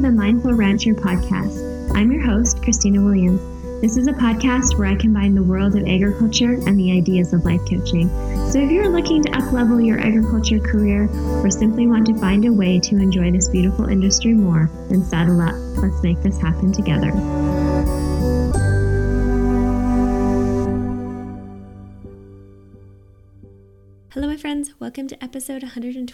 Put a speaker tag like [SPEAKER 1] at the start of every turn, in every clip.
[SPEAKER 1] to the Mindful Rancher podcast. I'm your host, Christina Williams. This is a podcast where I combine the world of agriculture and the ideas of life coaching. So if you're looking to up-level your agriculture career or simply want to find a way to enjoy this beautiful industry more, then saddle up. Let's make this happen together. Hello, my friends. Welcome to episode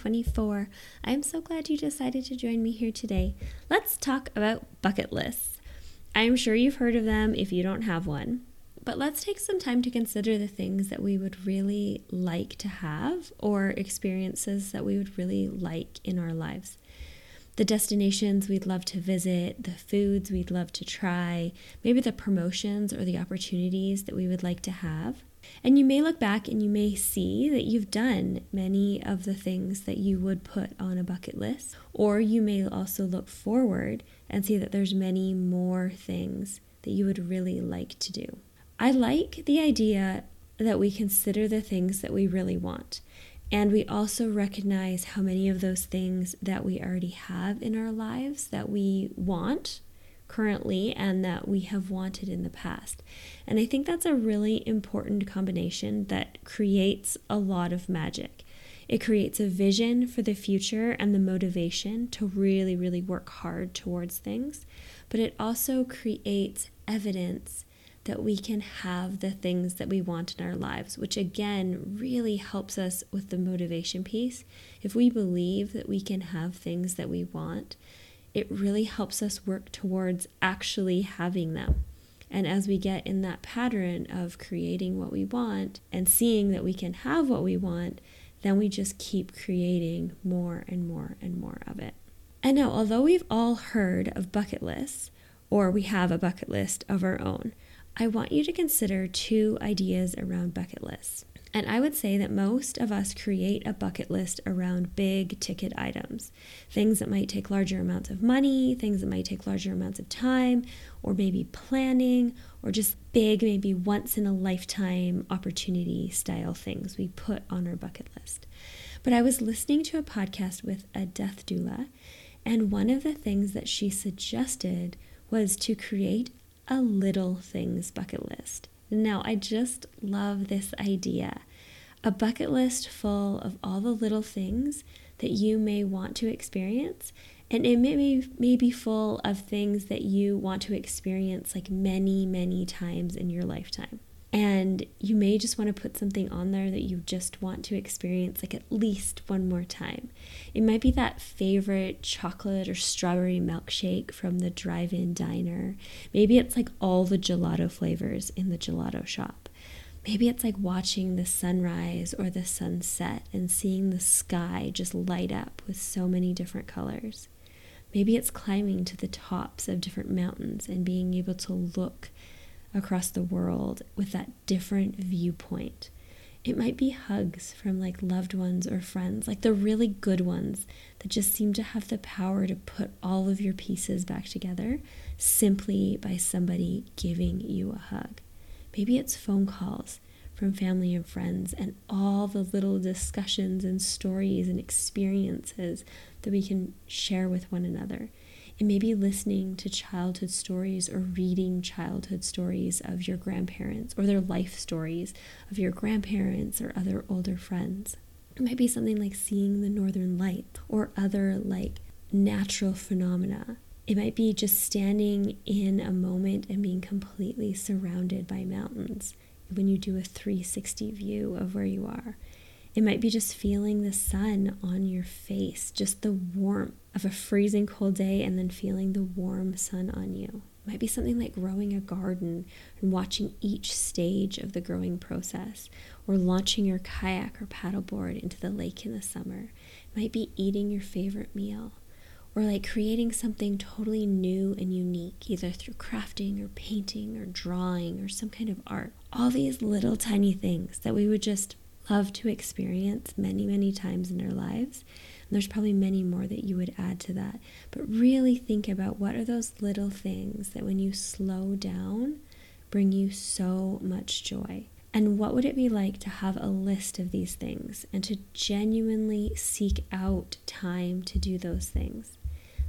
[SPEAKER 1] 124. I am so glad you decided to join me here today. Let's talk about bucket lists. I'm sure you've heard of them if you don't have one, but let's take some time to consider the things that we would really like to have or experiences that we would really like in our lives. The destinations we'd love to visit, the foods we'd love to try, maybe the promotions or the opportunities that we would like to have. And you may look back and you may see that you've done many of the things that you would put on a bucket list, or you may also look forward and see that there's many more things that you would really like to do. I like the idea that we consider the things that we really want, and we also recognize how many of those things that we already have in our lives that we want currently and that we have wanted in the past. And I think that's a really important combination that creates a lot of magic. It creates a vision for the future and the motivation to really, really work hard towards things. But it also creates evidence that we can have the things that we want in our lives, which again really helps us with the motivation piece. If we believe that we can have things that we want, it really helps us work towards actually having them. And as we get in that pattern of creating what we want and seeing that we can have what we want, then we just keep creating more and more and more of it. And now, although we've all heard of bucket lists, or we have a bucket list of our own, I want you to consider two ideas around bucket lists. And I would say that most of us create a bucket list around big ticket items, things that might take larger amounts of money, things that might take larger amounts of time, or maybe planning, or just big, maybe once in a lifetime opportunity style things we put on our bucket list. But I was listening to a podcast with a death doula, and one of the things that she suggested was to create a little things bucket list. Now, I just love this idea. A bucket list full of all the little things that you may want to experience, and it may be full of things that you want to experience like many, many times in your lifetime. And you may just want to put something on there that you just want to experience like at least one more time. It might be that favorite chocolate or strawberry milkshake from the drive-in diner. Maybe it's like all the gelato flavors in the gelato shop. Maybe it's like watching the sunrise or the sunset and seeing the sky just light up with so many different colors. Maybe it's climbing to the tops of different mountains and being able to look across the world with that different viewpoint. It might be hugs from like loved ones or friends, like the really good ones that just seem to have the power to put all of your pieces back together simply by somebody giving you a hug. Maybe it's phone calls from family and friends and all the little discussions and stories and experiences that we can share with one another. It may be listening to childhood stories or reading childhood stories of your grandparents or their life stories of your grandparents or other older friends. It might be something like seeing the northern lights or other like natural phenomena. It might be just standing in a moment and being completely surrounded by mountains when you do a 360 view of where you are. It might be just feeling the sun on your face, just the warmth of a freezing cold day and then feeling the warm sun on you. It might be something like growing a garden and watching each stage of the growing process, or launching your kayak or paddleboard into the lake in the summer. It might be eating your favorite meal, or like creating something totally new and unique, either through crafting or painting or drawing or some kind of art. All these little tiny things that we would just love to experience many, many times in our lives. And there's probably many more that you would add to that. But really think about what are those little things that when you slow down, bring you so much joy. And what would it be like to have a list of these things and to genuinely seek out time to do those things?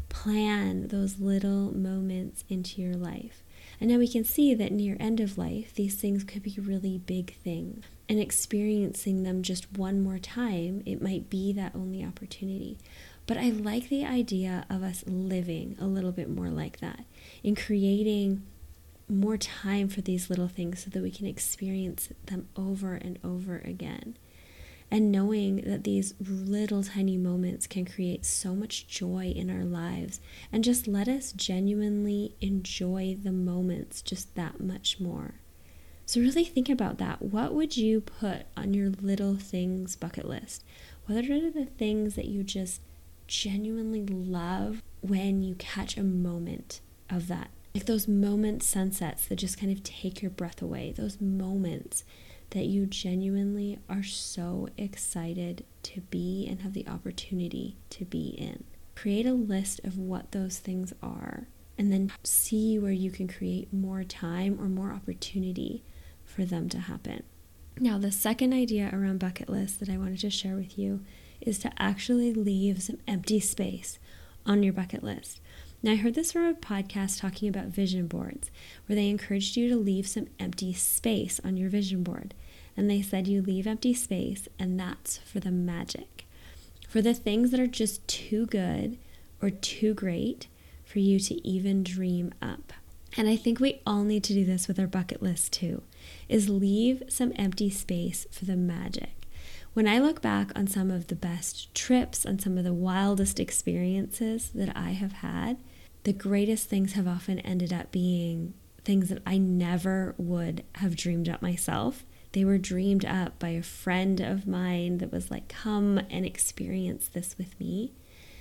[SPEAKER 1] plan those little moments into your life. And now we can see that near end of life, these things could be really big things. And experiencing them just one more time, it might be that only opportunity. But I like the idea of us living a little bit more like that, in creating more time for these little things so that we can experience them over and over again. And knowing that these little tiny moments can create so much joy in our lives, and just let us genuinely enjoy the moments just that much more. So really think about that. What would you put on your little things bucket list? What are the things that you just genuinely love when you catch a moment of that? Like those moment sunsets that just kind of take your breath away. Those moments that you genuinely are so excited to be and have the opportunity to be in. Create a list of what those things are, and then see where you can create more time or more opportunity for them to happen. Now, the second idea around bucket lists that I wanted to share with you is to actually leave some empty space on your bucket list. Now, I heard this from a podcast talking about vision boards, where they encouraged you to leave some empty space on your vision board. And they said you leave empty space, and that's for the magic, for the things that are just too good or too great for you to even dream up. And I think we all need to do this with our bucket list too, is leave some empty space for the magic. When I look back on some of the best trips, on some of the wildest experiences that I have had, the greatest things have often ended up being things that I never would have dreamed up myself. They were dreamed up by a friend of mine that was like, come and experience this with me.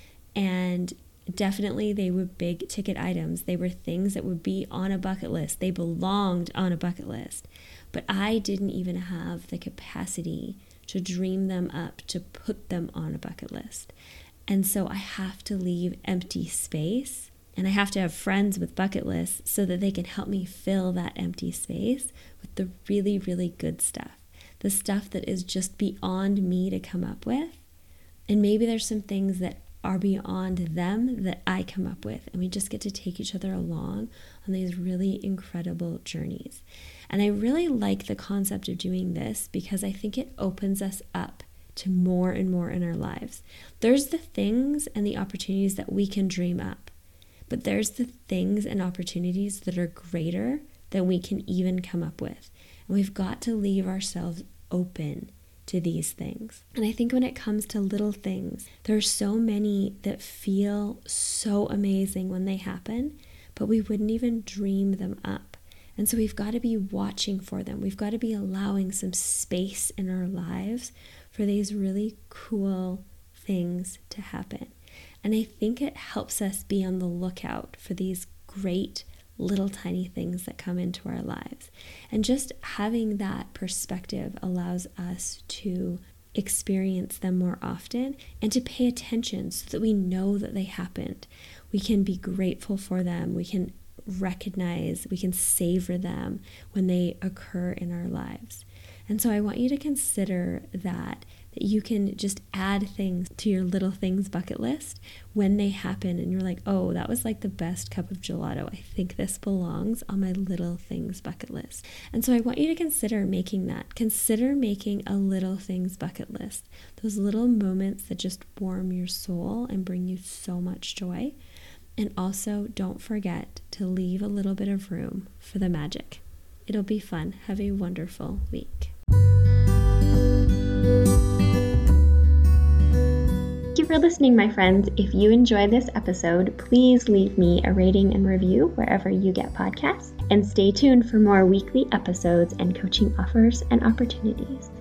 [SPEAKER 1] And definitely they were big ticket items. They were things that would be on a bucket list. They belonged on a bucket list. But I didn't even have the capacity to dream them up, to put them on a bucket list. And so I have to leave empty space, and I have to have friends with bucket lists so that they can help me fill that empty space with the really, really good stuff, the stuff that is just beyond me to come up with. And maybe there's some things that are beyond them that I come up with, and we just get to take each other along on these really incredible journeys. And I really like the concept of doing this because I think it opens us up to more and more in our lives. There's the things and the opportunities that we can dream up, but there's the things and opportunities that are greater than we can even come up with. And we've got to leave ourselves open to these things. And I think when it comes to little things, there are so many that feel so amazing when they happen, but we wouldn't even dream them up. And so we've got to be watching for them. We've got to be allowing some space in our lives for these really cool things to happen. And I think it helps us be on the lookout for these great little tiny things that come into our lives. And just having that perspective allows us to experience them more often and to pay attention so that we know that they happened. We can be grateful for them. We can recognize, we can savor them when they occur in our lives. And so I want you to consider that you can just add things to your little things bucket list when they happen and you're like, oh, that was like the best cup of gelato. I think this belongs on my little things bucket list. And so I want you to consider making that. Consider making a little things bucket list. Those little moments that just warm your soul and bring you so much joy. And also, don't forget to leave a little bit of room for the magic. It'll be fun. Have a wonderful week. Thank you for listening, my friends. If you enjoyed this episode, please leave me a rating and review wherever you get podcasts. And stay tuned for more weekly episodes and coaching offers and opportunities.